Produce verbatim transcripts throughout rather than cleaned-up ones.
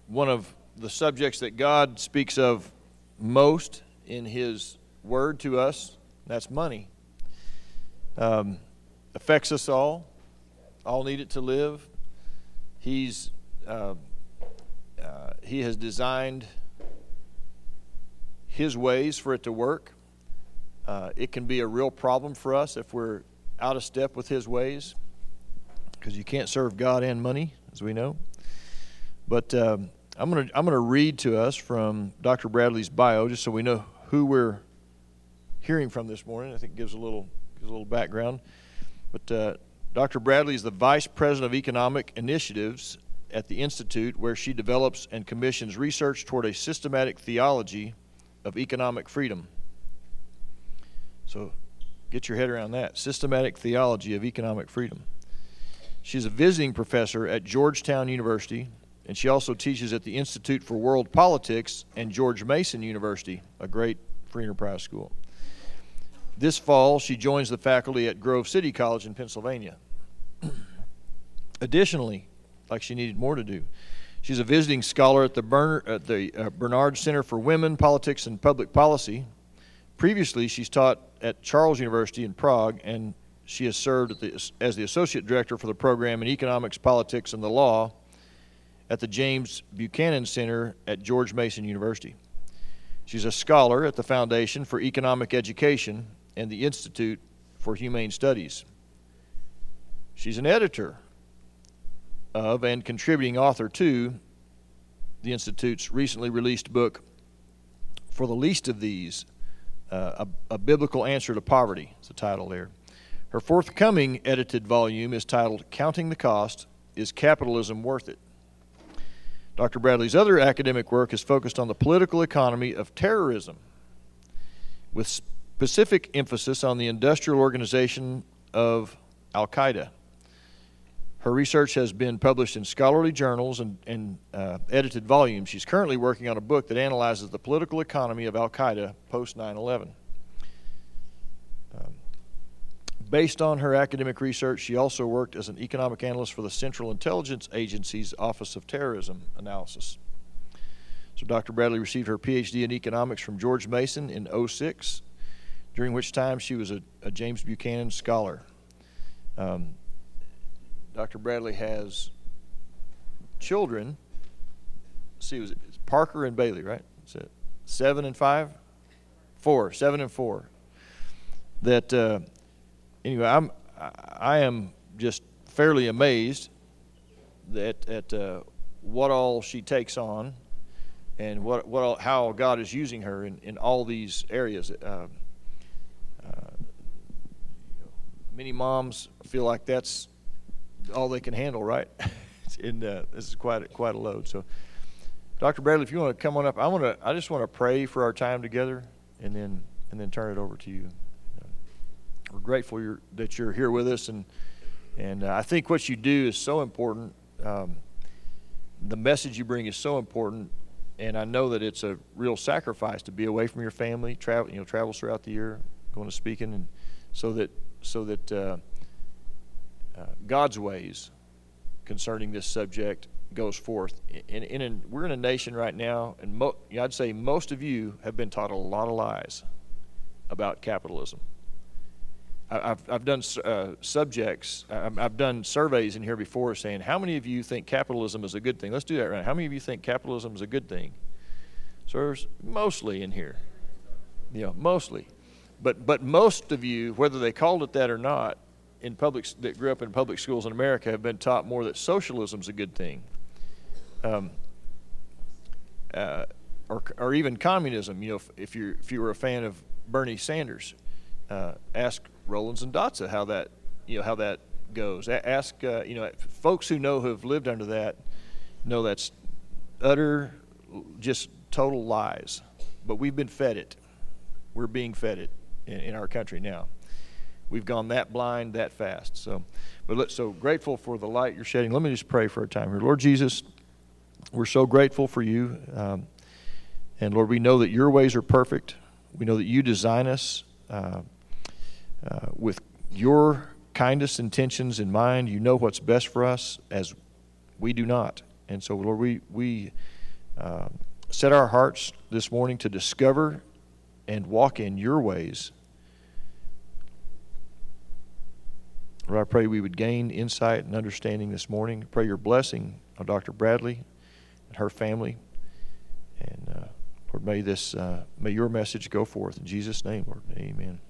one of the subjects that God speaks of most in His Word to us. That's money. Um, affects us all. All need it to live. He's uh, uh, He has designed His ways for it to work. Uh, it can be a real problem for us if we're out of step with His ways, because you can't serve God and money, as we know. But um, I'm going to I'm going to read to us from Doctor Bradley's bio, just so we know who we're hearing from this morning. I think it gives a little gives a little background. But uh, Doctor Bradley is the Vice President of Economic Initiatives at the Institute, where she develops and commissions research toward a systematic theology of economic freedom. So get your head around that. Systematic theology of economic freedom. She's a visiting professor at Georgetown University, and she also teaches at the Institute for World Politics and George Mason University, a great free enterprise school. This fall, she joins the faculty at Grove City College in Pennsylvania. Additionally, like she needed more to do, she's a visiting scholar at the, Bern, at the uh, Bernard Center for Women, Politics, and Public Policy. Previously, she's taught at Charles University in Prague, and she has served at the, as the Associate Director for the program in Economics, Politics, and the Law at the James Buchanan Center at George Mason University. She's a scholar at the Foundation for Economic Education and the Institute for Humane Studies. She's an editor of and contributing author to the Institute's recently released book, For the Least of These, uh, a, a Biblical Answer to Poverty. It's the title there. Her forthcoming edited volume is titled Counting the Cost, Is Capitalism Worth It? Doctor Bradley's other academic work is focused on the political economy of terrorism, with specific emphasis on the industrial organization of Al-Qaeda. Her research has been published in scholarly journals and, and uh, edited volumes. She's currently working on a book that analyzes the political economy of Al-Qaeda post nine eleven. Um, based on her academic research, she also worked as an economic analyst for the Central Intelligence Agency's Office of Terrorism Analysis. So Doctor Bradley received her P H D in economics from George Mason in oh six, during which time she was a, a James Buchanan scholar. Um, Doctor Bradley has children. See, it was it's Parker and Bailey, right? Is it seven and five? Four, seven and four. That uh, anyway, I'm I am just fairly amazed that at uh, what all she takes on, and what what all, how God is using her in, in all these areas. Uh, uh, many moms feel like that's all they can handle, right? and uh, this is quite a, quite a load. So, Doctor Bradley, if you want to come on up, I want to. I just want to pray for our time together, and then and then turn it over to you. Uh, we're grateful you're, that you're here with us, and and uh, I think what you do is so important. Um, the message you bring is so important, and I know that it's a real sacrifice to be away from your family, travel, you know, travels throughout the year, going to speaking, and so that so that. Uh, Uh, God's ways concerning this subject goes forth. In, in, in, we're in a nation right now, and mo- I'd say most of you have been taught a lot of lies about capitalism. I, I've, I've done uh, subjects, I've, I've done surveys in here before saying, how many of you think capitalism is a good thing? Let's do that right now. How many of you think capitalism is a good thing? So there's mostly in here. You know, mostly. But, but most of you, whether they called it that or not, in public that grew up in public schools in America have been taught more that socialism is a good thing, um, uh, or or even communism. You know, if, if you if you were a fan of Bernie Sanders, uh, ask Rollins and Dotsa how that you know how that goes. A- ask uh, you know folks who know who have lived under that know that's utter, just total lies. But we've been fed it. We're being fed it in, in our country now. We've gone that blind that fast. So, but let, so grateful for the light you're shedding. Let me just pray for our time here. Lord Jesus, we're so grateful for you. Um, and Lord, we know that your ways are perfect. We know that you design us uh, uh, with your kindest intentions in mind. You know what's best for us as we do not. And so, Lord, we, we uh, set our hearts this morning to discover and walk in your ways. Lord, I pray we would gain insight and understanding this morning. I pray your blessing on Doctor Bradley and her family. And uh, Lord, may this, uh, may your message go forth in Jesus' name, Lord. Amen.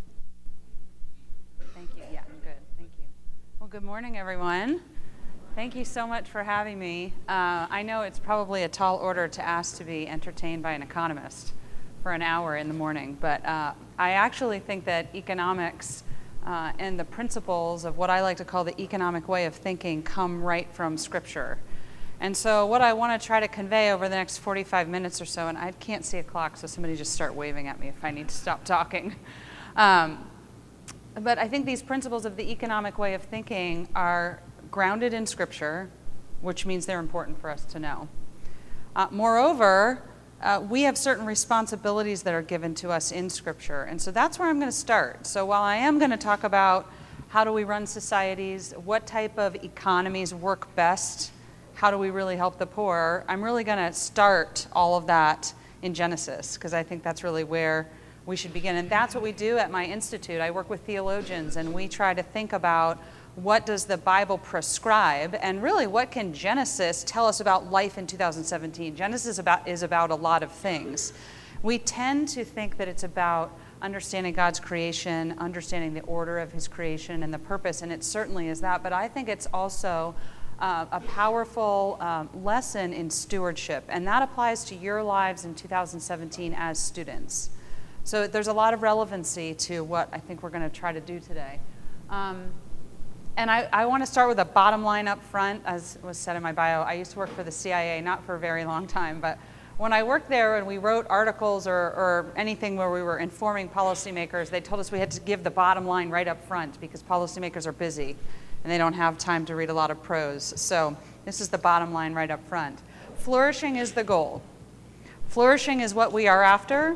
Thank you. Yeah, I'm good. Thank you. Well, good morning, everyone. Thank you so much for having me. Uh, I know it's probably a tall order to ask to be entertained by an economist for an hour in the morning, but uh, I actually think that economics uh, and the principles of what I like to call the economic way of thinking come right from Scripture. And so what I want to try to convey over the next forty-five minutes or so, and I can't see a clock, so somebody just start waving at me if I need to stop talking. Um, but I think these principles of the economic way of thinking are grounded in Scripture, which means they're important for us to know. Uh, moreover, uh, we have certain responsibilities that are given to us in Scripture, and so that's where I'm going to start. So while I am going to talk about how do we run societies, what type of economies work best, how do we really help the poor, I'm really going to start all of that in Genesis, because I think that's really where we should begin. And that's what we do at my institute. I work with theologians, and we try to think about what does the Bible prescribe, and really what can Genesis tell us about life in two thousand seventeen. Genesis about, is about a lot of things. We tend to think that it's about understanding God's creation, understanding the order of his creation and the purpose, and it certainly is that, but I think it's also uh, a powerful um, lesson in stewardship, and that applies to your lives in two thousand seventeen as students. So there's a lot of relevancy to what I think we're going to try to do today. Um, And I, I want to start with a bottom line up front. As was said in my bio, I used to work for the C I A, not for a very long time, but when I worked there and we wrote articles or, or anything where we were informing policymakers, they told us we had to give the bottom line right up front because policymakers are busy and they don't have time to read a lot of prose. So this is the bottom line right up front. Flourishing is the goal. Flourishing is what we are after.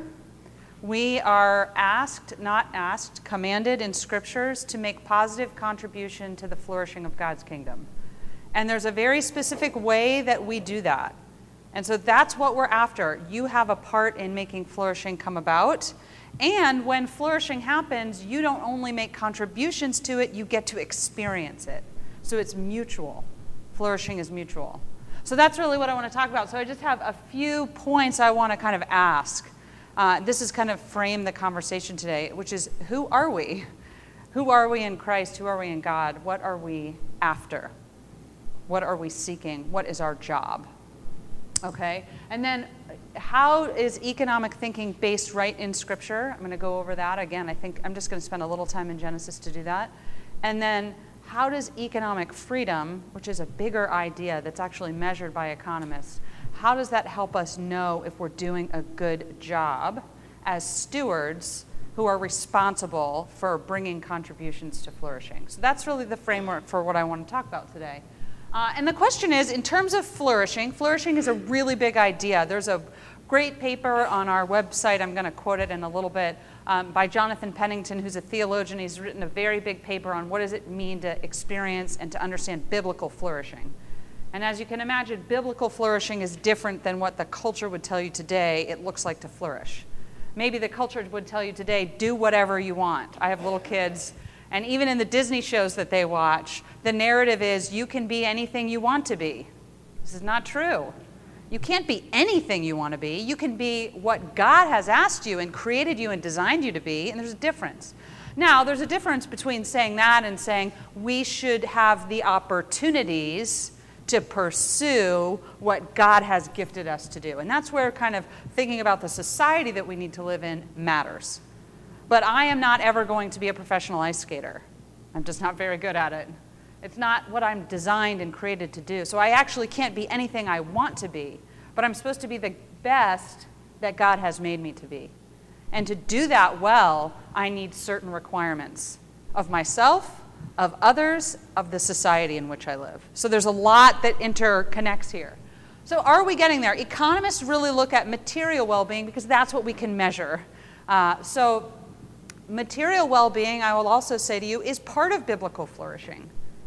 We are asked, not asked, commanded in scriptures to make positive contribution to the flourishing of God's kingdom. And there's a very specific way that we do that. And so that's what we're after. You have a part in making flourishing come about. And when flourishing happens, you don't only make contributions to it, you get to experience it. So it's mutual. Flourishing is mutual. So that's really what I want to talk about. So I just have a few points I want to kind of ask. Uh, this is kind of frame the conversation today, which is, who are we? Who are we in Christ? Who are we in God? What are we after? What are we seeking? What is our job? Okay, and then how is economic thinking based right in Scripture? I'm going to go over that again. I think I'm just going to spend a little time in Genesis to do that. And then how does economic freedom, which is a bigger idea that's actually measured by economists, how does that help us know if we're doing a good job as stewards who are responsible for bringing contributions to flourishing? So that's really the framework for what I want to talk about today. Uh, and the question is, in terms of flourishing, flourishing is a really big idea. There's a great paper on our website, I'm going to quote it in a little bit, um, by Jonathan Pennington, who's a theologian. He's written a very big paper on what does it mean to experience and to understand biblical flourishing. And as you can imagine, biblical flourishing is different than what the culture would tell you today it looks like to flourish. Maybe the culture would tell you today, do whatever you want. I have little kids, and even in the Disney shows that they watch, the narrative is you can be anything you want to be. This is not true. You can't be anything you want to be. You can be what God has asked you and created you and designed you to be, and there's a difference. Now, there's a difference between saying that and saying we should have the opportunities to pursue what God has gifted us to do. And that's where kind of thinking about the society that we need to live in matters. But I am not ever going to be a professional ice skater. I'm just not very good at it. It's not what I'm designed and created to do. So I actually can't be anything I want to be, but I'm supposed to be the best that God has made me to be. And to do that well, I need certain requirements of myself, of others, of the society in which I live. So there's a lot that interconnects here. So are we getting there? Economists really look at material well-being because that's what we can measure. Uh, so material well-being, I will also say to you, is part of biblical flourishing.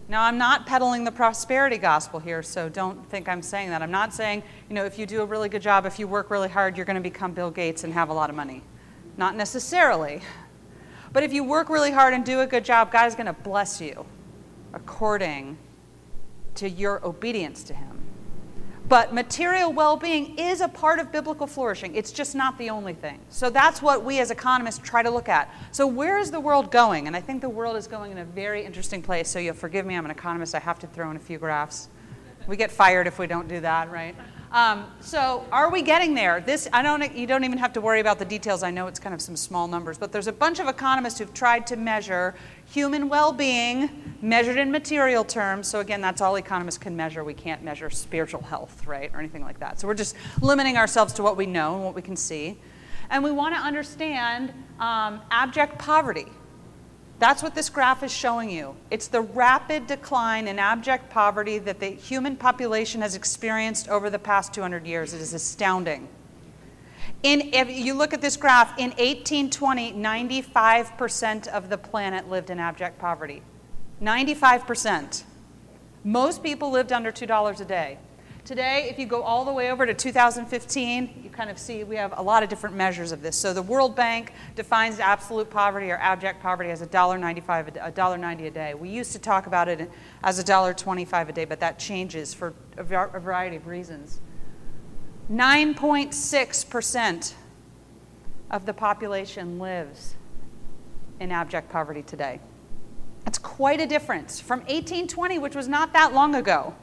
Now, I'm not peddling the prosperity gospel here, so don't think I'm saying that. I'm not saying, you know, if you do a really good job, if you work really hard, you're going to become Bill Gates and have a lot of money. Not necessarily. But if you work really hard and do a good job, God is going to bless you according to your obedience to him. But material well-being is a part of biblical flourishing. It's just not the only thing. So that's what we as economists try to look at. So where is the world going? And I think the world is going in a very interesting place. So you'll forgive me, I'm an economist. I have to throw in a few graphs. We get fired if we don't do that, right? Um, so are we getting there? This, I don't, you don't even have to worry about the details. I know it's kind of some small numbers. But there's a bunch of economists who've tried to measure human well-being measured in material terms. So again, that's all economists can measure. We can't measure spiritual health, right, or anything like that. So we're just limiting ourselves to what we know and what we can see. And we want to understand um, abject poverty. That's what this graph is showing you. It's the rapid decline in abject poverty that the human population has experienced over the past two hundred years. It is astounding. In, if you look at this graph, in eighteen twenty, ninety-five percent of the planet lived in abject poverty. ninety-five percent. Most people lived under two dollars a day. Today, if you go all the way over to two thousand fifteen, you kind of see we have a lot of different measures of this. So the World Bank defines absolute poverty or abject poverty as one dollar ninety-five, one dollar ninety a day. We used to talk about it as one dollar twenty-five a day, but that changes for a variety of reasons. nine point six percent of the population lives in abject poverty today. That's quite a difference from eighteen twenty, which was not that long ago.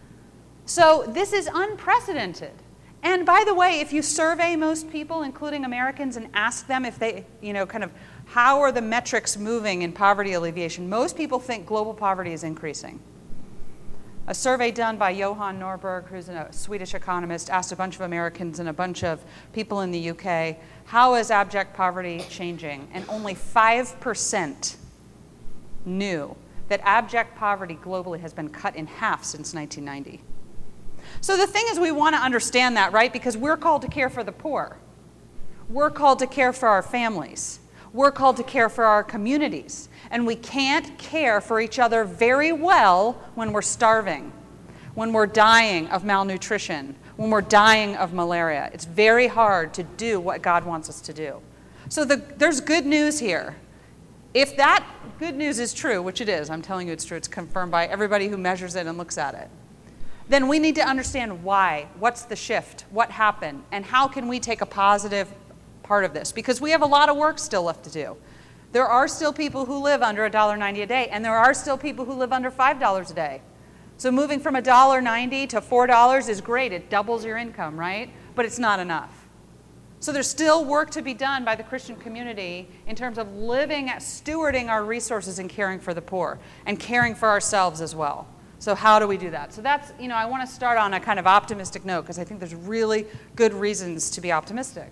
So this is unprecedented. And by the way, if you survey most people, including Americans, and ask them if they, you know, kind of how are the metrics moving in poverty alleviation, most people think global poverty is increasing. A survey done by Johan Norberg, who's a Swedish economist, asked a bunch of Americans and a bunch of people in the U K, how is abject poverty changing? And only five percent knew that abject poverty globally has been cut in half since nineteen ninety. So the thing is, we want to understand that, right? Because we're called to care for the poor. We're called to care for our families. We're called to care for our communities. And we can't care for each other very well when we're starving, when we're dying of malnutrition, when we're dying of malaria. It's very hard to do what God wants us to do. So the, there's good news here. If that good news is true, which it is, I'm telling you it's true, it's confirmed by everybody who measures it and looks at it, then we need to understand why. What's the shift? What happened? And how can we take a positive part of this? Because we have a lot of work still left to do. There are still people who live under one dollar ninety a day, and there are still people who live under five dollars a day. So moving from one dollar ninety to four dollars is great. It doubles your income, right? But it's not enough. So there's still work to be done by the Christian community in terms of living, stewarding our resources and caring for the poor and caring for ourselves as well. So how do we do that? So that's, you know, I want to start on a kind of optimistic note because I think there's really good reasons to be optimistic.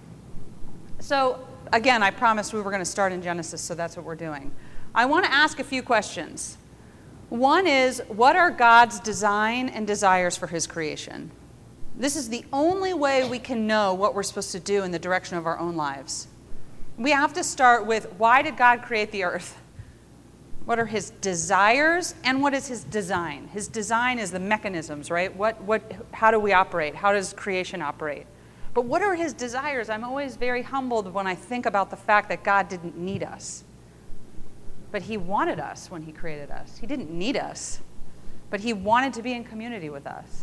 So again, I promised we were going to start in Genesis, so that's what we're doing. I want to ask a few questions. One is, what are God's design and desires for his creation? This is the only way we can know what we're supposed to do in the direction of our own lives. We have to start with, why did God create the earth? What are his desires and what is his design? His design is the mechanisms, right? What, what, how do we operate? How does creation operate? But what are his desires? I'm always very humbled when I think about the fact that God didn't need us. But he wanted us when he created us. He didn't need us, but he wanted to be in community with us.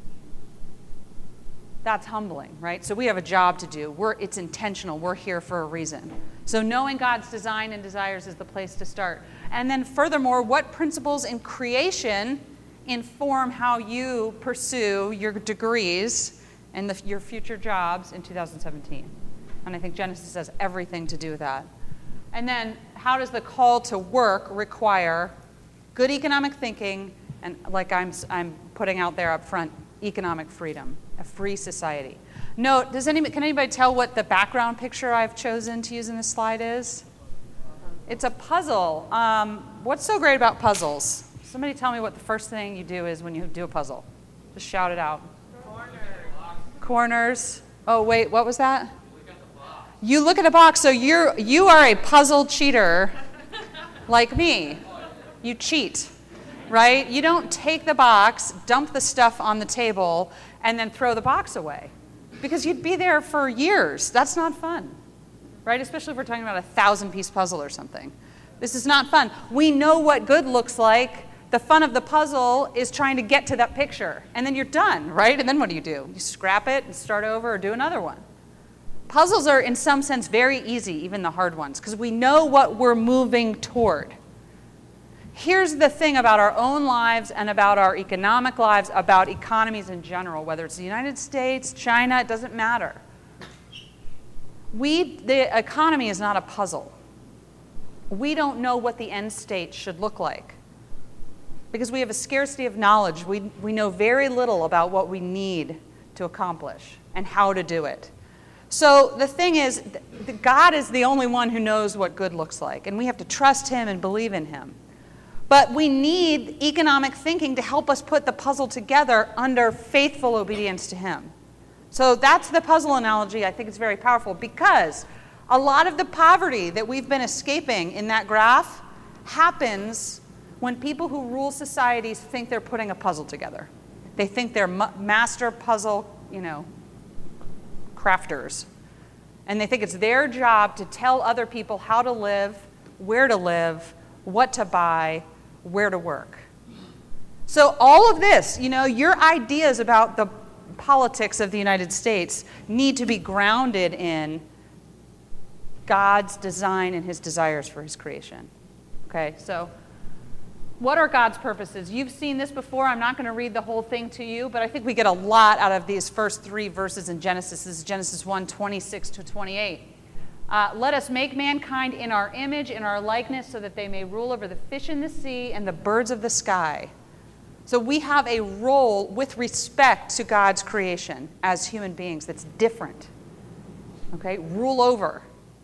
That's humbling, right? So we have a job to do. We're, it's intentional. We're here for a reason. So knowing God's design and desires is the place to start. And then furthermore, what principles in creation inform how you pursue your degrees and the, your future jobs in two thousand seventeen? And I think Genesis has everything to do with that. And then how does the call to work require good economic thinking and, like I'm, I'm putting out there up front, economic freedom, a free society. Note, does anybody, can anybody tell what the background picture I've chosen to use in this slide is? It's a puzzle. Um, what's so great about puzzles? Somebody tell me what the first thing you do is when you do a puzzle. Just shout it out. Corners. Corners. Oh, wait, what was that? You look at a box, so you're, you are a puzzle cheater like me. You cheat. right? You don't take the box, dump the stuff on the table, and then throw the box away. Because you'd be there for years. That's not fun, right? Especially if we're talking about a thousand-piece puzzle or something. This is not fun. We know what good looks like. The fun of the puzzle is trying to get to that picture. And then you're done, right? And then what do you do? You scrap it and start over or do another one. Puzzles are, in some sense, very easy, even the hard ones, because we know what we're moving toward. Here's the thing about our own lives and about our economic lives, about economies in general, whether it's the United States, China, it doesn't matter. We, the economy is not a puzzle. We don't know what the end state should look like because we have a scarcity of knowledge. We, we know very little about what we need to accomplish and how to do it. So the thing is, God is the only one who knows what good looks like, and we have to trust him and believe in him. But we need economic thinking to help us put the puzzle together under faithful obedience to him. So that's the puzzle analogy. I think it's very powerful because a lot of the poverty that we've been escaping in that graph happens when people who rule societies think they're putting a puzzle together. They think they're master puzzle, you know, crafters. And they think it's their job to tell other people how to live, where to live, what to buy, where to work. So all of this, you know, your ideas about the politics of the United States need to be grounded in God's design and his desires for his creation. Okay, so what are God's purposes? You've seen this before. I'm not going to read the whole thing to you, but I think we get a lot out of these first three verses in Genesis. This is Genesis one, twenty-six to twenty-eight. Uh, Let us make mankind in our image, in our likeness, so that they may rule over the fish in the sea and the birds of the sky. So we have a role with respect to God's creation as human beings that's different. Okay, rule over.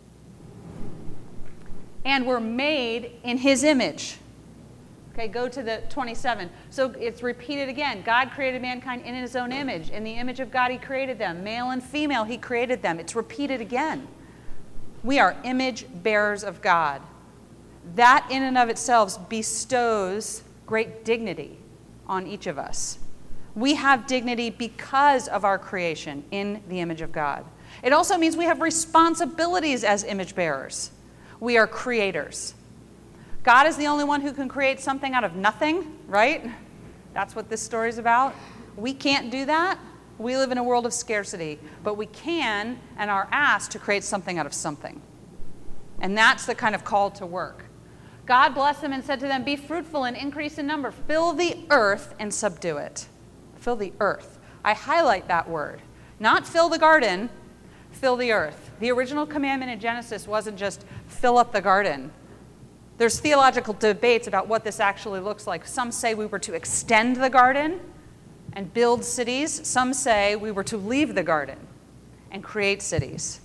And we're made in his image. Okay, go to the twenty-seven. So it's repeated again. God created mankind in his own image. In the image of God, he created them. Male and female, he created them. It's repeated again. We are image bearers of God. That in and of itself bestows great dignity on each of us. We have dignity because of our creation in the image of God. It also means we have responsibilities as image bearers. We are creators. God is the only one who can create something out of nothing, right? That's what this story is about. We can't do that. We live in a world of scarcity, but we can and are asked to create something out of something. And that's the kind of call to work. God blessed them and said to them, be fruitful and increase in number. Fill the earth and subdue it. Fill the earth. I highlight that word. Not fill the garden, fill the earth. The original commandment in Genesis wasn't just fill up the garden. There's theological debates about what this actually looks like. Some say we were to extend the garden and build cities. Some say we were to leave the garden and create cities.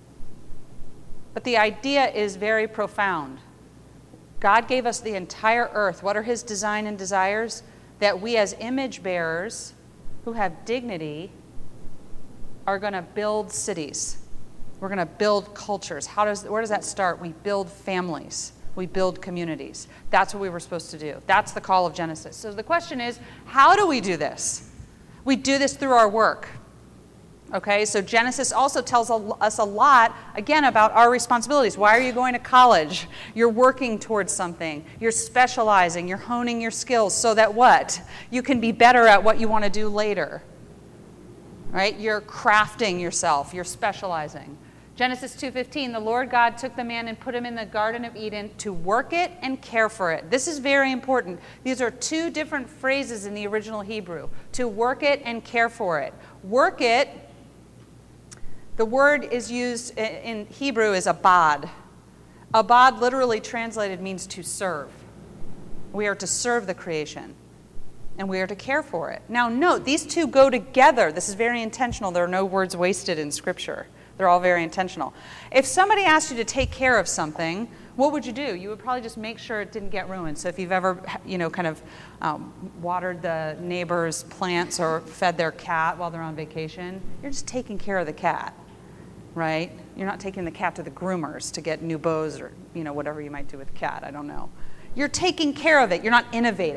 But the idea is very profound. God gave us the entire earth. What are his design and desires? That we as image bearers who have dignity are going to build cities. We're going to build cultures. How does, where does that start? We build families. We build communities. That's what we were supposed to do. That's the call of Genesis. So the question is, how do we do this? We do this through our work. Okay, so Genesis also tells us a lot, again, about our responsibilities. Why are you going to college? You're working towards something. You're specializing. You're honing your skills so that what? You can be better at what you want to do later. Right? You're crafting yourself. You're specializing. Genesis two fifteen, the Lord God took the man and put him in the Garden of Eden to work it and care for it. This is very important. These are two different phrases in the original Hebrew. To work it and care for it. Work it, the word is used in Hebrew is abad. Abad literally translated means to serve. We are to serve the creation. And we are to care for it. Now note, these two go together. This is very intentional. There are no words wasted in Scripture. They're all very intentional. If somebody asked you to take care of something, what would you do? You would probably just make sure it didn't get ruined. So if you've ever, you know, kind of um, watered the neighbor's plants or fed their cat while they're on vacation, you're just taking care of the cat, right? You're not taking the cat to the groomers to get new bows or, you know, whatever you might do with the cat. I don't know. You're taking care of it. You're not innovating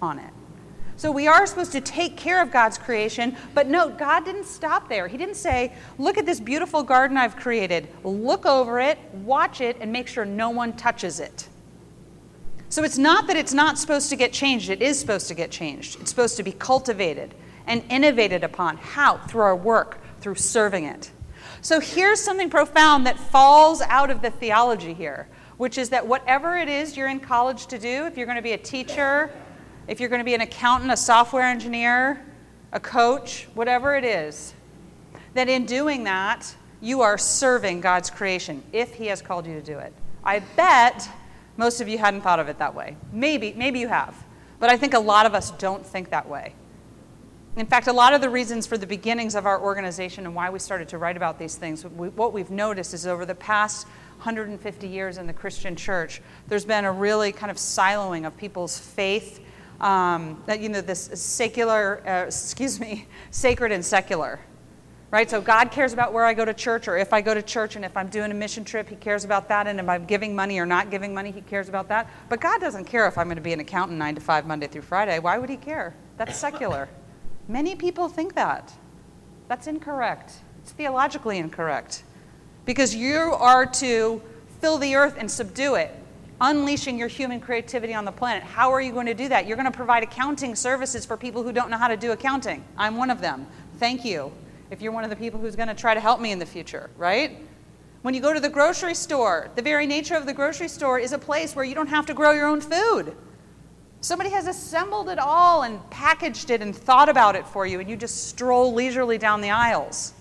upon it. So we are supposed to take care of God's creation, but note, God didn't stop there. He didn't say, look at this beautiful garden I've created. Look over it, watch it, and make sure no one touches it. So it's not that it's not supposed to get changed. It is supposed to get changed. It's supposed to be cultivated and innovated upon. How? Through our work, through serving it. So here's something profound that falls out of the theology here, which is that whatever it is you're in college to do, if you're going to be a teacher, if you're going to be an accountant, a software engineer, a coach, whatever it is, that in doing that, you are serving God's creation, if he has called you to do it. I bet most of you hadn't thought of it that way. Maybe, maybe you have. But I think a lot of us don't think that way. In fact, a lot of the reasons for the beginnings of our organization and why we started to write about these things, we, what we've noticed is over the past one hundred fifty years in the Christian church, there's been a really kind of siloing of people's faith, um, that, you know, this secular, uh, excuse me, sacred and secular. Right? So God cares about where I go to church, or if I go to church, and if I'm doing a mission trip, he cares about that, and if I'm giving money or not giving money, he cares about that. But God doesn't care if I'm going to be an accountant nine to five, Monday through Friday. Why would he care? That's secular. Many people think that. That's incorrect. It's theologically incorrect. Because you are to fill the earth and subdue it, unleashing your human creativity on the planet. How are you going to do that? You're going to provide accounting services for people who don't know how to do accounting. I'm one of them. Thank you. If you're one of the people who's going to try to help me in the future, right? When you go to the grocery store, the very nature of the grocery store is a place where you don't have to grow your own food. Somebody has assembled it all and packaged it and thought about it for you, and you just stroll leisurely down the aisles.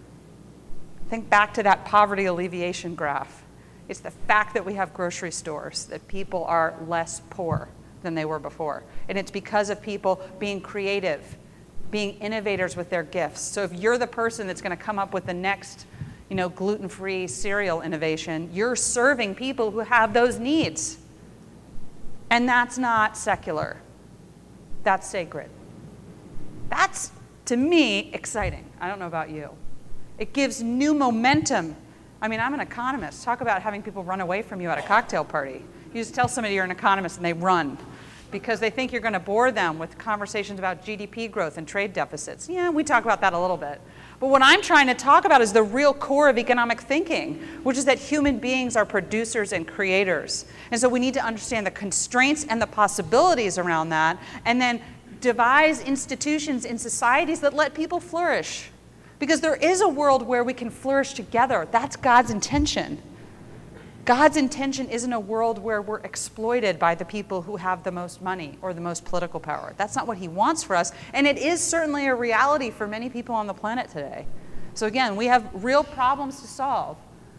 Think back to that poverty alleviation graph. It's the fact that we have grocery stores, that people are less poor than they were before. And it's because of people being creative, being innovators with their gifts. So if you're the person that's going to come up with the next, you know, gluten-free cereal innovation, you're serving people who have those needs. And that's not secular. That's sacred. That's, to me, exciting. I don't know about you. It gives new momentum. I mean, I'm an economist. Talk about having people run away from you at a cocktail party. You just tell somebody you're an economist and they run because they think you're going to bore them with conversations about G D P growth and trade deficits. Yeah, we talk about that a little bit. But what I'm trying to talk about is the real core of economic thinking, which is that human beings are producers and creators. And so we need to understand the constraints and the possibilities around that, and then devise institutions in societies that let people flourish. Because there is a world where we can flourish together. That's God's intention. God's intention isn't a world where we're exploited by the people who have the most money or the most political power. That's not what he wants for us. And it is certainly a reality for many people on the planet today. So again, we have real problems to solve.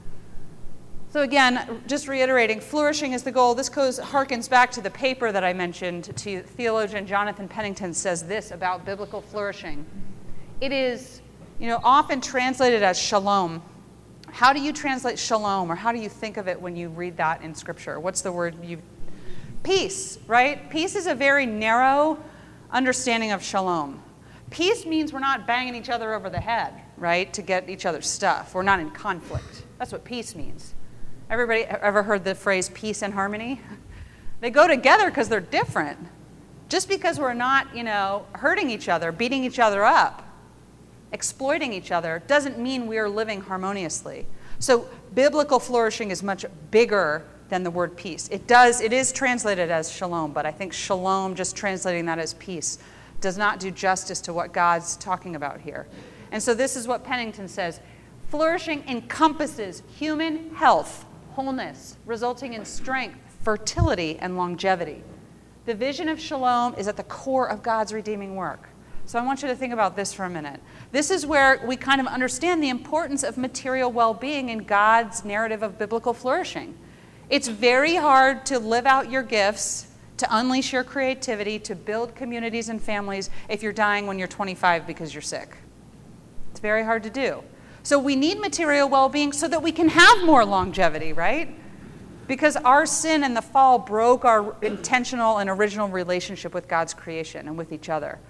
So again, just reiterating, flourishing is the goal. This goes, harkens back to the paper that I mentioned. To theologian Jonathan Pennington says this about biblical flourishing. It is, you know, often translated as shalom. How do you translate shalom, or how do you think of it when you read that in Scripture? What's the word you... Peace, right? Peace is a very narrow understanding of shalom. Peace means we're not banging each other over the head, right, to get each other's stuff. We're not in conflict. That's what peace means. Everybody ever heard the phrase peace and harmony? They go together because they're different. Just because we're not, you know, hurting each other, beating each other up, exploiting each other, doesn't mean we are living harmoniously. So biblical flourishing is much bigger than the word peace. It does, it is translated as shalom, but I think shalom, just translating that as peace, does not do justice to what God's talking about here. And so this is what Pennington says. Flourishing encompasses human health, wholeness, resulting in strength, fertility, and longevity. The vision of shalom is at the core of God's redeeming work. So I want you to think about this for a minute. This is where we kind of understand the importance of material well-being in God's narrative of biblical flourishing. It's very hard to live out your gifts, to unleash your creativity, to build communities and families if you're dying when you're twenty-five because you're sick. It's very hard to do. So we need material well-being so that we can have more longevity, right? Because our sin and the fall broke our intentional and original relationship with God's creation and with each other.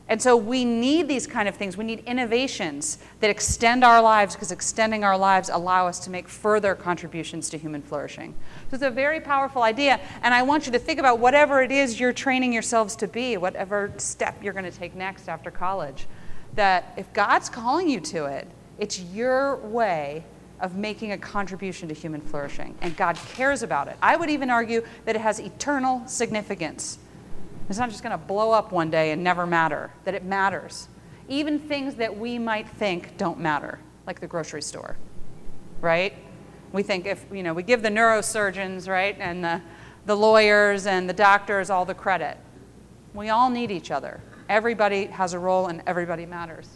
And so we need these kind of things. We need innovations that extend our lives, because extending our lives allow us to make further contributions to human flourishing. So it's a very powerful idea, and I want you to think about whatever it is you're training yourselves to be, whatever step you're going to take next after college, that if God's calling you to it, it's your way of making a contribution to human flourishing, and God cares about it. I would even argue that it has eternal significance. It's not just going to blow up one day and never matter, that it matters. Even things that we might think don't matter, like the grocery store, right? We think if, you know, we give the neurosurgeons, right, and the, the lawyers and the doctors all the credit. We all need each other. Everybody has a role and everybody matters.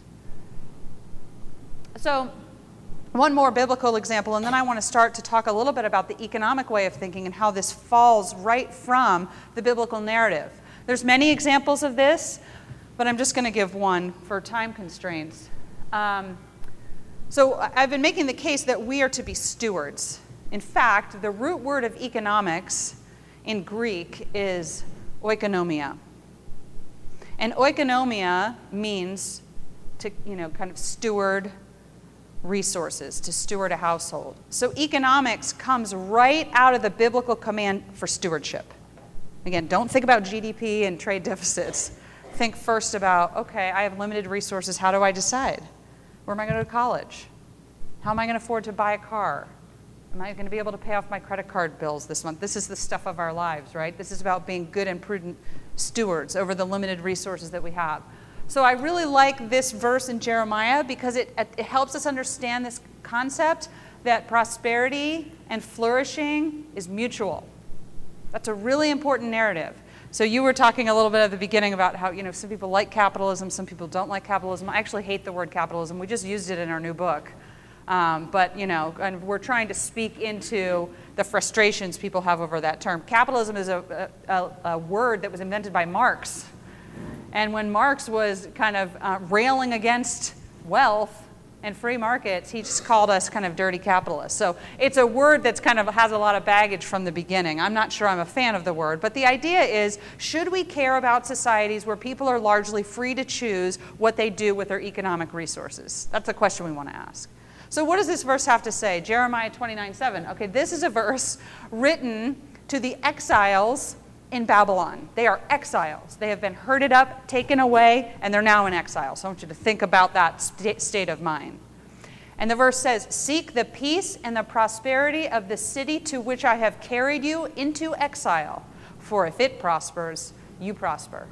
So, one more biblical example, and then I want to start to talk a little bit about the economic way of thinking and how this falls right from the biblical narrative. There's many examples of this, but I'm just going to give one for time constraints. Um, so I've been making the case that we are to be stewards. In fact, the root word of economics in Greek is oikonomia. And oikonomia means to, you know, kind of steward resources, to steward a household. So economics comes right out of the biblical command for stewardship. Again, don't think about G D P and trade deficits. Think first about, okay, I have limited resources. How do I decide? Where am I going to go to college? How am I going to afford to buy a car? Am I going to be able to pay off my credit card bills this month? This is the stuff of our lives, right? This is about being good and prudent stewards over the limited resources that we have. So I really like this verse in Jeremiah because it, it helps us understand this concept that prosperity and flourishing is mutual. That's a really important narrative. So you were talking a little bit at the beginning about how, you know, some people like capitalism, some people don't like capitalism. I actually hate the word capitalism. We just used it in our new book. Um, but, you know, and we're trying to speak into the frustrations people have over that term. Capitalism is a, a, a word that was invented by Marx. And when Marx was kind of uh, railing against wealth and free markets, he just called us kind of dirty capitalists. So it's a word that's kind of has a lot of baggage from the beginning. I'm not sure I'm a fan of the word, but the idea is, should we care about societies where people are largely free to choose what they do with their economic resources? That's a question we want to ask. So what does this verse have to say? Jeremiah twenty-nine seven. Okay, this is a verse written to the exiles in Babylon. They are exiles. They have been herded up, taken away, and they're now in exile. So I want you to think about that st- state of mind. And the verse says, "Seek the peace and the prosperity of the city to which I have carried you into exile. For if it prospers, you prosper."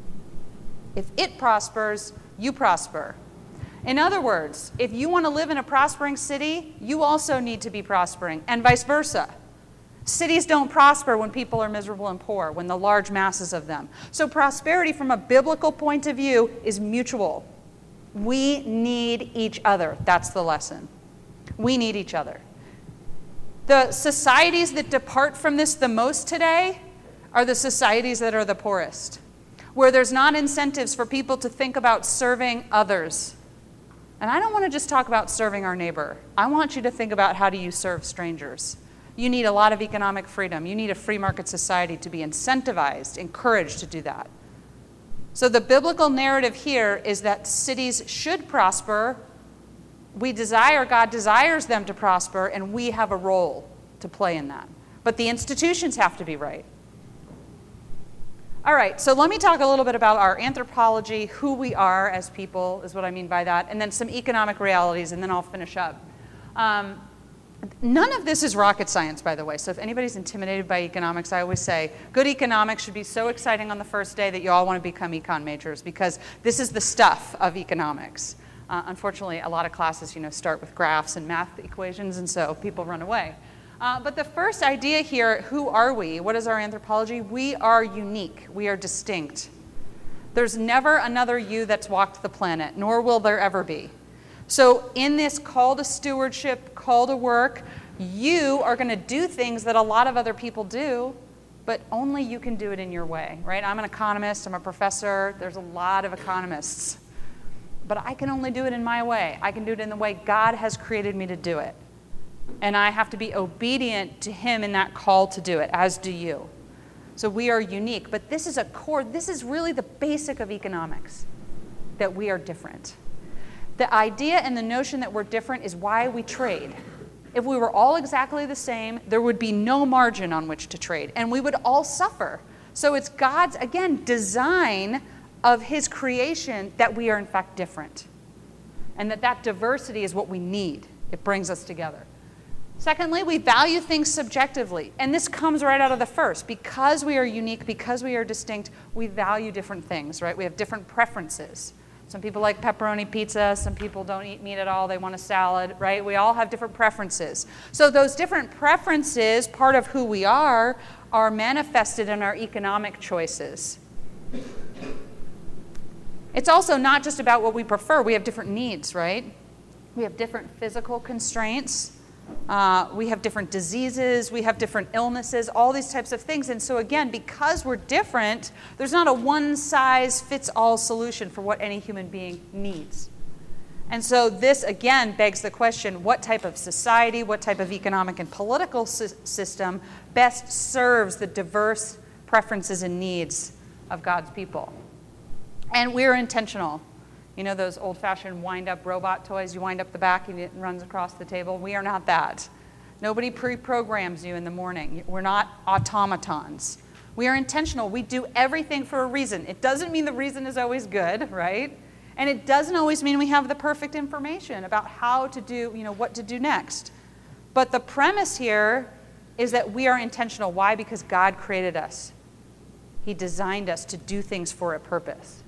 If it prospers, you prosper. In other words, if you want to live in a prospering city, you also need to be prospering, and vice versa. Cities don't prosper when people are miserable and poor, when the large masses of them. So prosperity from a biblical point of view is mutual. We need each other. That's the lesson. We need each other. The societies that depart from this the most today are the societies that are the poorest, where there's not incentives for people to think about serving others. And I don't want to just talk about serving our neighbor. I want you to think about, how do you serve strangers? You need a lot of economic freedom. You need a free market society to be incentivized, encouraged to do that. So the biblical narrative here is that cities should prosper. We desire, God desires them to prosper, and we have a role to play in that. But the institutions have to be right. All right, so let me talk a little bit about our anthropology, who we are as people, is what I mean by that, and then some economic realities, and then I'll finish up. Um, None of this is rocket science, by the way. So if anybody's intimidated by economics, I always say, good economics should be so exciting on the first day that you all want to become econ majors, because this is the stuff of economics. Uh, unfortunately, a lot of classes, you know, start with graphs and math equations, and so people run away. Uh, but the first idea here, who are we? What is our anthropology? We are unique. We are distinct. There's never another you that's walked the planet, nor will there ever be. So in this call to stewardship, call to work, you are going to do things that a lot of other people do, but only you can do it in your way, right? I'm an economist, I'm a professor, there's a lot of economists. But I can only do it in my way. I can do it in the way God has created me to do it. And I have to be obedient to Him in that call to do it, as do you. So we are unique, but this is a core, this is really the basic of economics. that we are different. The idea and the notion that we're different is why we trade. If we were all exactly the same, there would be no margin on which to trade, and we would all suffer. So it's God's, again, design of his creation that we are in fact different, and that that diversity is what we need. It brings us together. Secondly, we value things subjectively, and this comes right out of the first. Because we are unique, because we are distinct, we value different things, right? We have different preferences. Some people like pepperoni pizza, some people don't eat meat at all, they want a salad, right? We all have different preferences. So those different preferences, part of who we are, are manifested in our economic choices. It's also not just about what we prefer. We have different needs, right? We have different physical constraints. Uh, we have different diseases. We have different illnesses, all these types of things. And so again, because we're different, there's not a one-size-fits-all solution for what any human being needs. And so this, again, begs the question, what type of society, what type of economic and political sy- system best serves the diverse preferences and needs of God's people? And we're intentional. You know those old-fashioned wind-up robot toys? You wind up the back and it runs across the table? We are not that. Nobody pre-programs you in the morning. We're not automatons. We are intentional. We do everything for a reason. It doesn't mean the reason is always good, right? And it doesn't always mean we have the perfect information about how to do, you know, what to do next. But the premise here is that we are intentional. Why? Because God created us. He designed us to do things for a purpose.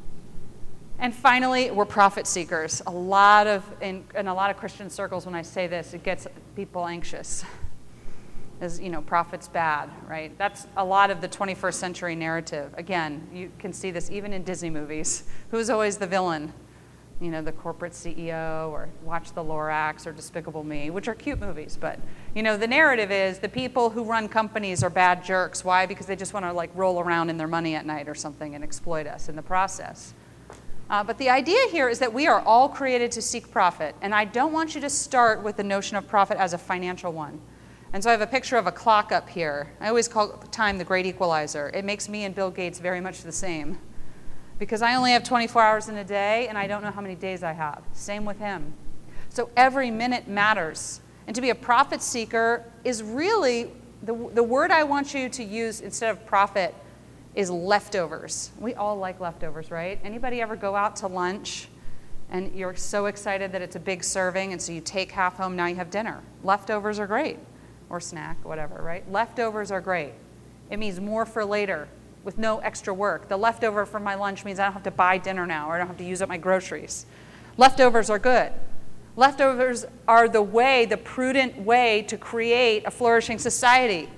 And finally, we're profit seekers. A lot of, in, in a lot of Christian circles, when I say this, it gets people anxious. As, you know, profit's bad, right? That's a lot of the twenty-first century narrative. Again, you can see this even in Disney movies. Who's always the villain? You know, the corporate C E O, or Watch the Lorax, or Despicable Me, which are cute movies. But, you know, the narrative is the people who run companies are bad jerks. Why? Because they just want to, like, roll around in their money at night or something and exploit us in the process. Uh, but the idea here is that we are all created to seek profit. And I don't want you to start with the notion of profit as a financial one. And so I have a picture of a clock up here. I always call time the great equalizer. It makes me and Bill Gates very much the same. Because I only have twenty-four hours in a day, and I don't know how many days I have. Same with him. So every minute matters. And to be a profit seeker is really, the, the word I want you to use instead of profit is leftovers. We all like leftovers, right? Anybody ever go out to lunch and you're so excited that it's a big serving, and so you take half home, now you have dinner. Leftovers are great. Or snack, whatever, right? Leftovers are great. It means more for later with no extra work. The leftover from my lunch means I don't have to buy dinner now, or I don't have to use up my groceries. Leftovers are good. Leftovers are the way, the prudent way to create a flourishing society.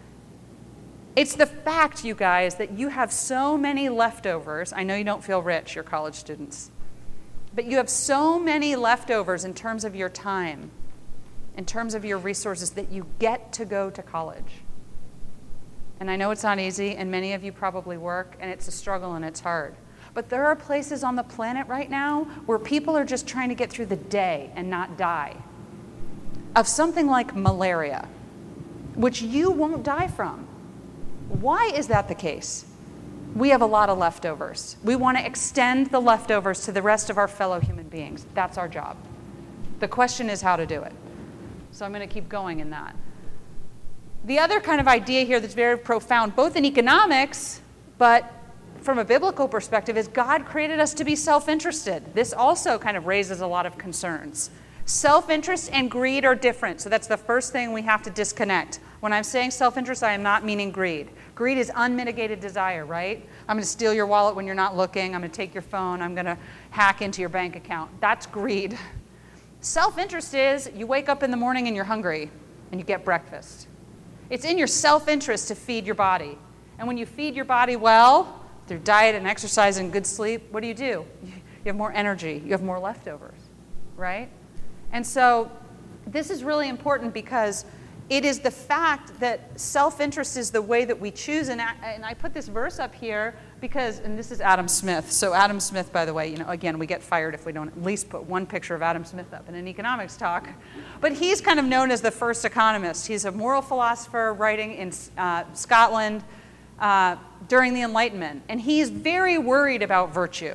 It's the fact, you guys, that you have so many leftovers. I know you don't feel rich, you're college students. But you have so many leftovers in terms of your time, in terms of your resources, that you get to go to college. And I know it's not easy, and many of you probably work, and it's a struggle and it's hard. But there are places on the planet right now where people are just trying to get through the day and not die of something like malaria, which you won't die from. Why is that the case? We have a lot of leftovers. We want to extend the leftovers to the rest of our fellow human beings. That's our job. The question is how to do it. So I'm going to keep going in that. The other kind of idea here that's very profound, both in economics, but from a biblical perspective, is God created us to be self-interested. This also kind of raises a lot of concerns. Self-interest and greed are different, so that's the first thing we have to disconnect. When I'm saying self-interest, I am not meaning greed. Greed is unmitigated desire, right? I'm going to steal your wallet when you're not looking. I'm going to take your phone. I'm going to hack into your bank account. That's greed. Self-interest is you wake up in the morning and you're hungry and you get breakfast. It's in your self-interest to feed your body. And when you feed your body well, through diet and exercise and good sleep, what do you do? You have more energy. You have more leftovers, right? And so this is really important because it is the fact that self-interest is the way that we choose. And I, and I put this verse up here because, and this is Adam Smith. So Adam Smith, by the way, you know, again, we get fired if we don't at least put one picture of Adam Smith up in an economics talk. But he's kind of known as the first economist. He's a moral philosopher writing in uh, Scotland uh, during the Enlightenment. And he's very worried about virtue.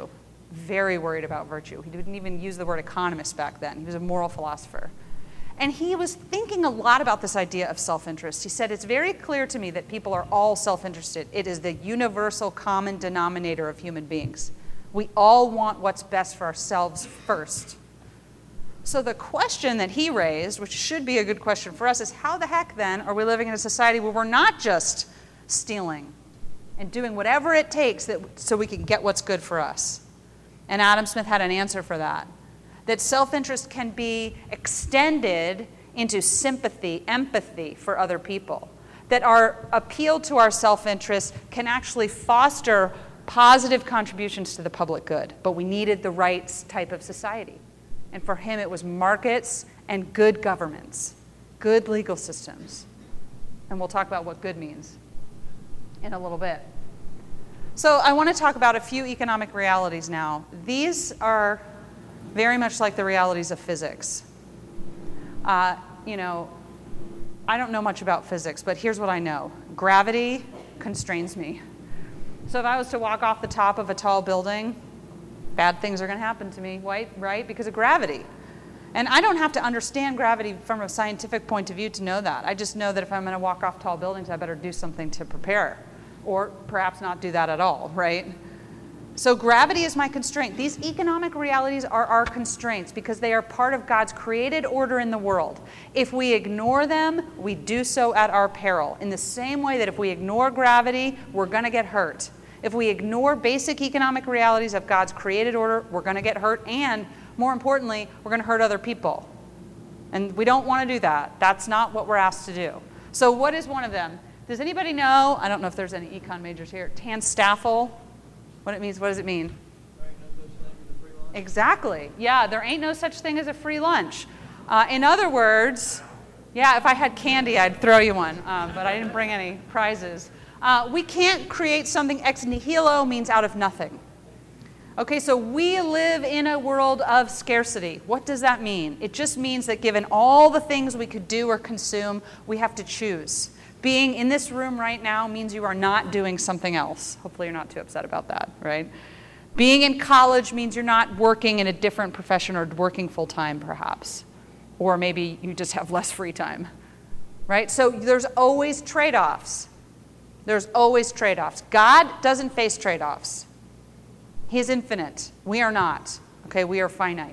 very worried about virtue. He didn't even use the word economist back then. He was a moral philosopher. And he was thinking a lot about this idea of self-interest. He said, it's very clear to me that people are all self-interested. It is the universal common denominator of human beings. We all want what's best for ourselves first. So the question that he raised, which should be a good question for us, is how the heck then are we living in a society where we're not just stealing and doing whatever it takes that, so we can get what's good for us? And Adam Smith had an answer for that. That self-interest can be extended into sympathy, empathy for other people. That our appeal to our self-interest can actually foster positive contributions to the public good. But we needed the right type of society. And for him, it was markets and good governments, good legal systems. And we'll talk about what good means in a little bit. So I want to talk about a few economic realities now. These are very much like the realities of physics. Uh, you know, I don't know much about physics, but here's what I know. Gravity constrains me. So if I was to walk off the top of a tall building, bad things are going to happen to me, right? right? Because of gravity. And I don't have to understand gravity from a scientific point of view to know that. I just know that if I'm going to walk off tall buildings, I better do something to prepare. Or perhaps not do that at all, right? So gravity is my constraint. These economic realities are our constraints because they are part of God's created order in the world. If we ignore them, we do so at our peril. In the same way that if we ignore gravity, we're going to get hurt. If we ignore basic economic realities of God's created order, we're going to get hurt, and more importantly, we're going to hurt other people. And we don't want to do that. That's not what we're asked to do. So what is one of them? Does anybody know, I don't know if there's any econ majors here, TANSTAFL? What it means, what does it mean? Exactly. Yeah, there ain't no such thing as a free lunch. Uh, in other words, yeah, if I had candy, I'd throw you one, um, but I didn't bring any prizes. Uh, we can't create something ex nihilo, means out of nothing. Okay, so we live in a world of scarcity. What does that mean? It just means that given all the things we could do or consume, we have to choose. Being in this room right now means you are not doing something else. Hopefully you're not too upset about that, right? Being in college means you're not working in a different profession or working full-time, perhaps. Or maybe you just have less free time, right? So there's always trade-offs. There's always trade-offs. God doesn't face trade-offs. He is infinite. We are not. Okay, we are finite.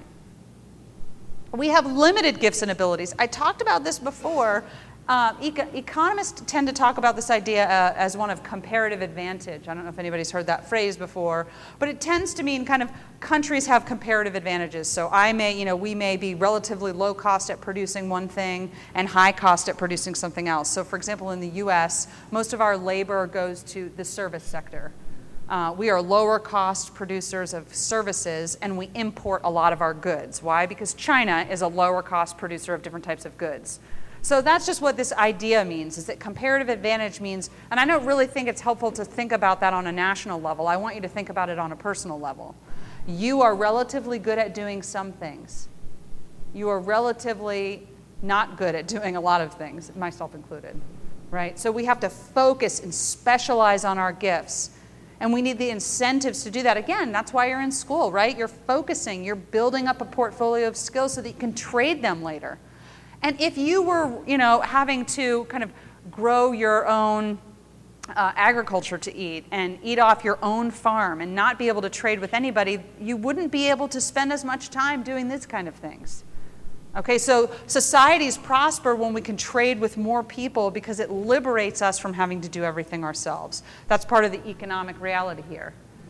We have limited gifts and abilities. I talked about this before. Uh, eco- economists tend to talk about this idea uh, as one of comparative advantage. I don't know if anybody's heard that phrase before, but it tends to mean kind of countries have comparative advantages. So I may, you know, we may be relatively low cost at producing one thing and high cost at producing something else. So for example, in the U S, most of our labor goes to the service sector. Uh, we are lower cost producers of services, and we import a lot of our goods. Why? Because China is a lower cost producer of different types of goods. So that's just what this idea means, is that comparative advantage means, and I don't really think it's helpful to think about that on a national level. I want you to think about it on a personal level. You are relatively good at doing some things. You are relatively not good at doing a lot of things, myself included, right? So we have to focus and specialize on our gifts. And we need the incentives to do that. Again, that's why you're in school, right? You're focusing, you're building up a portfolio of skills so that you can trade them later. And if you were, you know, having to kind of grow your own uh, agriculture to eat and eat off your own farm and not be able to trade with anybody, you wouldn't be able to spend as much time doing this kind of things. Okay, so societies prosper when we can trade with more people because it liberates us from having to do everything ourselves. That's part of the economic reality here.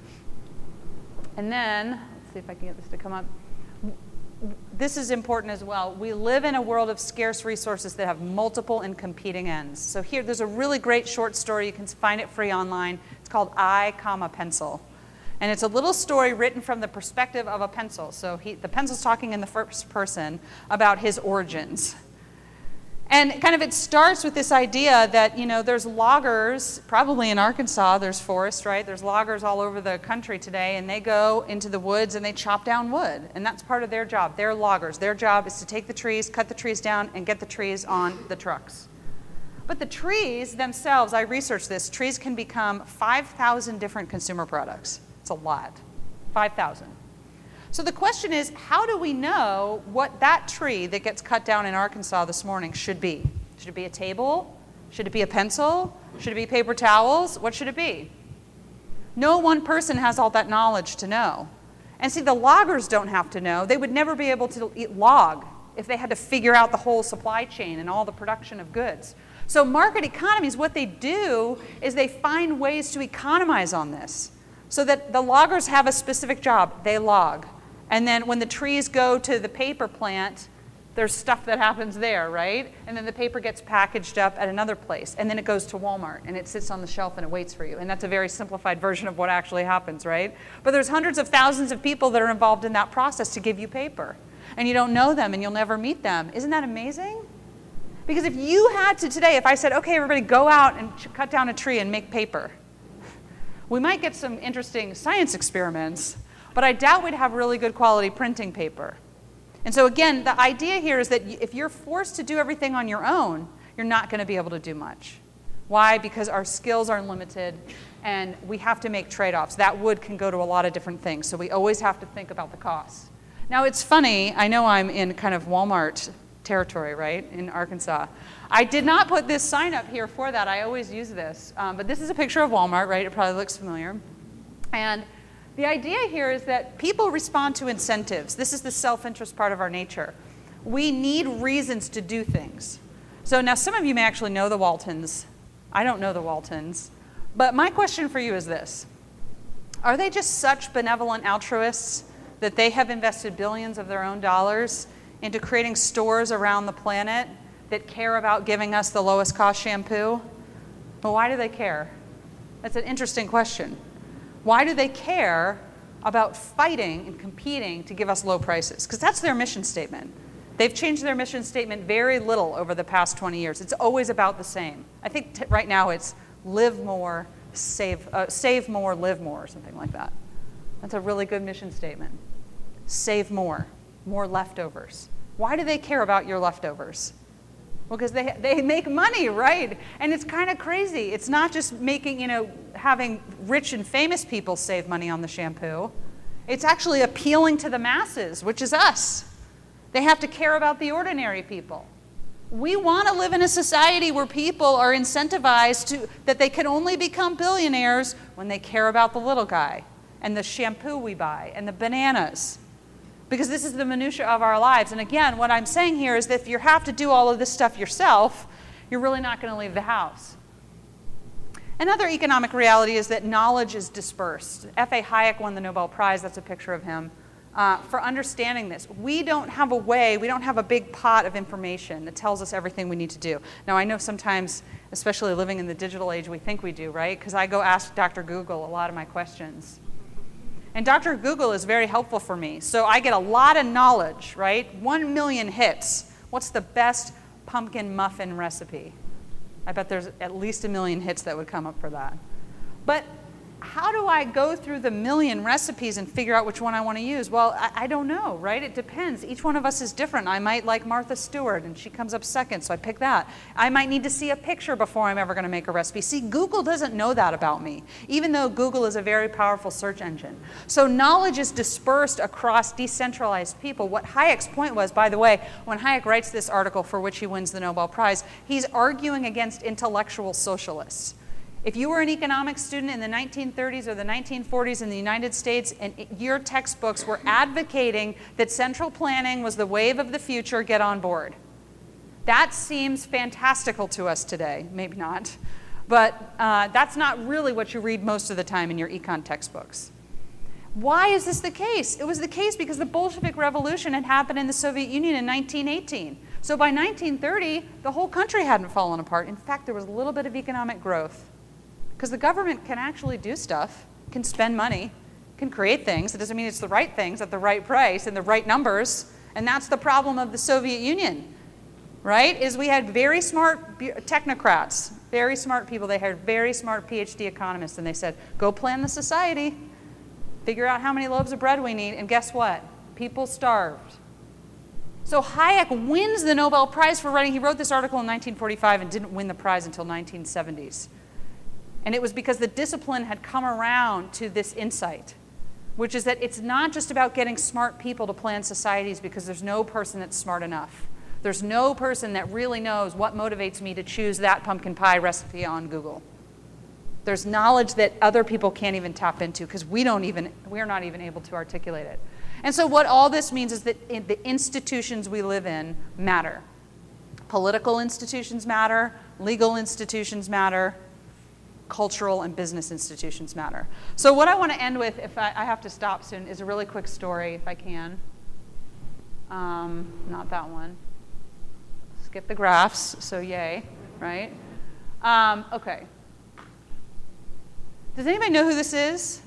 And then, let's see if I can get this to come up. This is important as well. We live in a world of scarce resources that have multiple and competing ends. So here, there's a really great short story. You can find it free online. It's called I, comma, Pencil. And it's a little story written from the perspective of a pencil. So he, the pencil's talking in the first person about his origins. And kind of it starts with this idea that, you know, there's loggers, probably in Arkansas, there's forests, right? There's loggers all over the country today, and they go into the woods and they chop down wood. And that's part of their job. They're loggers. Their job is to take the trees, cut the trees down, and get the trees on the trucks. But the trees themselves, I researched this, trees can become five thousand different consumer products. It's a lot, five thousand. So the question is, how do we know what that tree that gets cut down in Arkansas this morning should be? Should it be a table? Should it be a pencil? Should it be paper towels? What should it be? No one person has all that knowledge to know. And see, the loggers don't have to know. They would never be able to log if they had to figure out the whole supply chain and all the production of goods. So market economies, what they do is they find ways to economize on this so that the loggers have a specific job. They log. And then when the trees go to the paper plant, there's stuff that happens there, right? And then the paper gets packaged up at another place. And then it goes to Walmart, and it sits on the shelf, and it waits for you. And that's a very simplified version of what actually happens, right? But there's hundreds of thousands of people that are involved in that process to give you paper. And you don't know them, and you'll never meet them. Isn't that amazing? Because if you had to today, if I said, okay, everybody go out and cut down a tree and make paper, we might get some interesting science experiments, but I doubt we'd have really good quality printing paper. And so again, the idea here is that if you're forced to do everything on your own, you're not going to be able to do much. Why? Because our skills are limited, and we have to make trade-offs. That wood can go to a lot of different things, so we always have to think about the cost. Now, it's funny, I know I'm in kind of Walmart territory, right, in Arkansas. I did not put this sign up here for that. I always use this. Um, but this is a picture of Walmart, right? It probably looks familiar. And the idea here is that people respond to incentives. This is the self-interest part of our nature. We need reasons to do things. So now some of you may actually know the Waltons. I don't know the Waltons. But my question for you is this. Are they just such benevolent altruists that they have invested billions of their own dollars into creating stores around the planet that care about giving us the lowest cost shampoo? Well, why do they care? That's an interesting question. Why do they care about fighting and competing to give us low prices? Because that's their mission statement. They've changed their mission statement very little over the past twenty years. It's always about the same. I think t- right now it's live more, save, uh, save more, live more, or something like that. That's a really good mission statement. Save more, more leftovers. Why do they care about your leftovers? Well, because they, they make money, right? And it's kind of crazy. It's not just making, you know, having rich and famous people save money on the shampoo. It's actually appealing to the masses, which is us. They have to care about the ordinary people. We want to live in a society where people are incentivized to, that they can only become billionaires when they care about the little guy and the shampoo we buy and the bananas. Because this is the minutia of our lives. And again, what I'm saying here is that if you have to do all of this stuff yourself, you're really not going to leave the house. Another economic reality is that knowledge is dispersed. F A Hayek won the Nobel Prize, that's a picture of him, uh, for understanding this. We don't have a way, we don't have a big pot of information that tells us everything we need to do. Now, I know sometimes, especially living in the digital age, we think we do, right? Because I go ask Doctor Google a lot of my questions. And Doctor Google is very helpful for me. So I get a lot of knowledge, right? One million hits. What's the best pumpkin muffin recipe? I bet there's at least a million hits that would come up for that. But how do I go through the million recipes and figure out which one I want to use? Well, I, I don't know, right? It depends. Each one of us is different. I might like Martha Stewart, and she comes up second, so I pick that. I might need to see a picture before I'm ever going to make a recipe. See, Google doesn't know that about me, even though Google is a very powerful search engine. So knowledge is dispersed across decentralized people. What Hayek's point was, by the way, when Hayek writes this article for which he wins the Nobel Prize, he's arguing against intellectual socialists. If you were an economics student in the nineteen thirties or the nineteen forties in the United States and your textbooks were advocating that central planning was the wave of the future, get on board. That seems fantastical to us today. Maybe not. But uh, that's not really what you read most of the time in your econ textbooks. Why is this the case? It was the case because the Bolshevik Revolution had happened in the Soviet Union in nineteen eighteen. So by nineteen thirty, the whole country hadn't fallen apart. In fact, there was a little bit of economic growth. Because the government can actually do stuff, can spend money, can create things. It doesn't mean it's the right things at the right price and the right numbers. And that's the problem of the Soviet Union, right? Is we had very smart technocrats, very smart people. They had very smart PhD economists. And they said, go plan the society, figure out how many loaves of bread we need. And guess what? People starved. So Hayek wins the Nobel Prize for writing. He wrote this article in nineteen forty-five and didn't win the prize until nineteen seventies. And it was because the discipline had come around to this insight. which is that it's not just about getting smart people to plan societies, because there's no person that's smart enough. There's no person that really knows what motivates me to choose that pumpkin pie recipe on Google. There's knowledge that other people can't even tap into, because we don't even, we're not even able to articulate it. And so what all this means is that in the institutions we live in matter. Political institutions matter, legal institutions matter, cultural and business institutions matter. So what I want to end with, if I, I have to stop soon, is a really quick story, if I can. Um, not that one. Skip the graphs, so yay, right? Um, okay. Does anybody know who this is?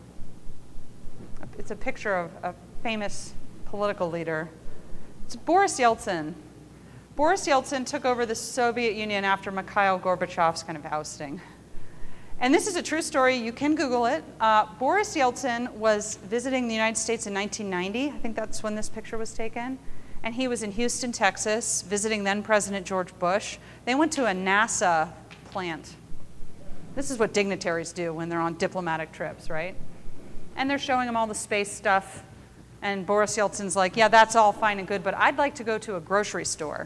It's a picture of a famous political leader. It's Boris Yeltsin. Boris Yeltsin took over the Soviet Union after Mikhail Gorbachev's kind of ousting. And this is a true story. You can Google it. Uh, Boris Yeltsin was visiting the United States in nineteen ninety. I think that's when this picture was taken. And he was in Houston, Texas, visiting then President George Bush. They went to a NASA plant. This is what dignitaries do when they're on diplomatic trips, right? And they're showing him all the space stuff. And Boris Yeltsin's like, yeah, that's all fine and good, but I'd like to go to a grocery store.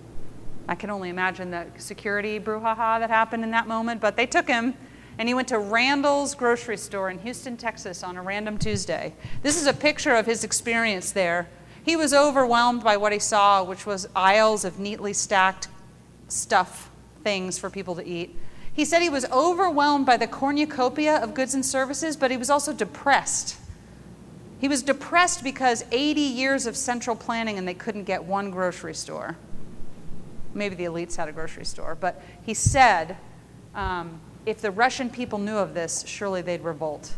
I can only imagine the security brouhaha that happened in that moment, but they took him. And he went to Randall's grocery store in Houston, Texas on a random Tuesday. This is a picture of his experience there. He was overwhelmed by what he saw, which was aisles of neatly stacked stuff, things for people to eat. He said he was overwhelmed by the cornucopia of goods and services, but he was also depressed. He was depressed because eighty years of central planning and they couldn't get one grocery store. Maybe the elites had a grocery store, but he said, um, if the Russian people knew of this, surely they'd revolt.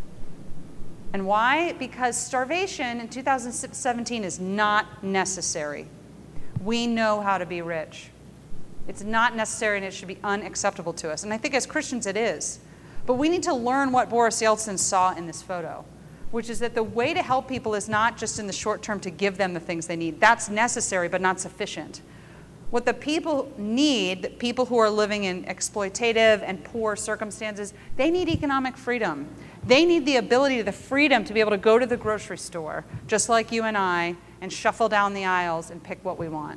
And why? Because starvation in two thousand seventeen is not necessary. We know how to be rich. It's not necessary, and it should be unacceptable to us. And I think as Christians it is. But we need to learn what Boris Yeltsin saw in this photo, which is that the way to help people is not just in the short term to give them the things they need. That's necessary, but not sufficient. What the people need, the people who are living in exploitative and poor circumstances, they need economic freedom. They need the ability, the freedom to be able to go to the grocery store, just like you and I, and shuffle down the aisles and pick what we want.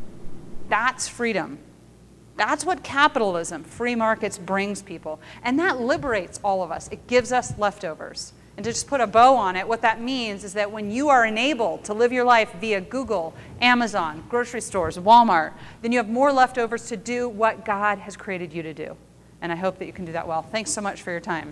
That's freedom. That's what capitalism, free markets, brings people. And that liberates all of us. It gives us leftovers. And to just put a bow on it, what that means is that when you are enabled to live your life via Google, Amazon, grocery stores, Walmart, then you have more leftovers to do what God has created you to do. And I hope that you can do that well. Thanks so much for your time.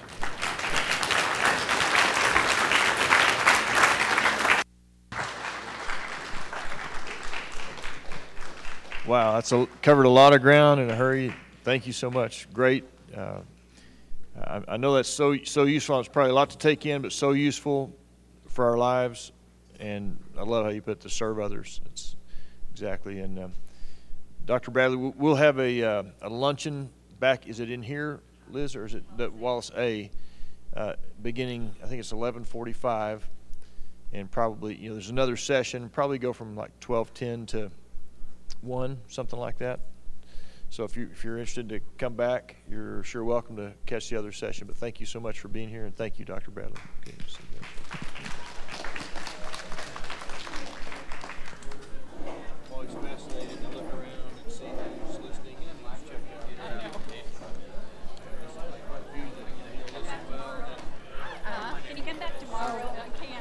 Wow, that's a, covered a lot of ground in a hurry. Thank you so much. Great. Uh, I, I know that's so so useful. It's probably a lot to take in, but so useful for our lives. And I love how you put to serve others. It's exactly. And um, Doctor Bradley, we'll have a uh, a luncheon back. Is it in here, Liz, or is it the Wallace A? Uh, beginning, I think it's eleven forty-five, and probably you know there's another session. Probably go from like twelve ten to one, something like that. So if you if you're interested to come back, you're sure welcome to catch the other session. But thank you so much for being here, and thank you, Doctor Bradley. Okay,